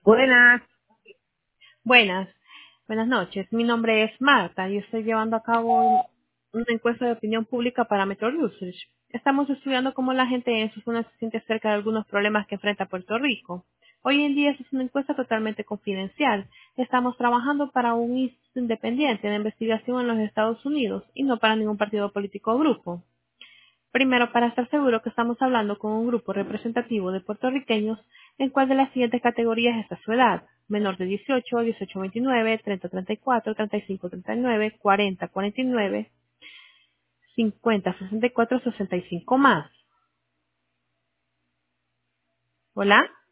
Buenas. Buenas, buenas noches. Mi nombre es Marta y estoy llevando a cabo una encuesta de opinión pública para Metro Research. Estamos estudiando cómo la gente en su zona se siente acerca de algunos problemas que enfrenta Puerto Rico. Hoy en día esta es una encuesta totalmente confidencial. Estamos trabajando para un instituto independiente de investigación en los Estados Unidos y no para ningún partido político o grupo. Primero, para estar seguro que estamos hablando con un grupo representativo de puertorriqueños, ¿en cuál de las siguientes categorías está su edad? Menor de 18, 18 29, 30 34, 35 39, 40 49, 50 64, 65 más. ¿Hola?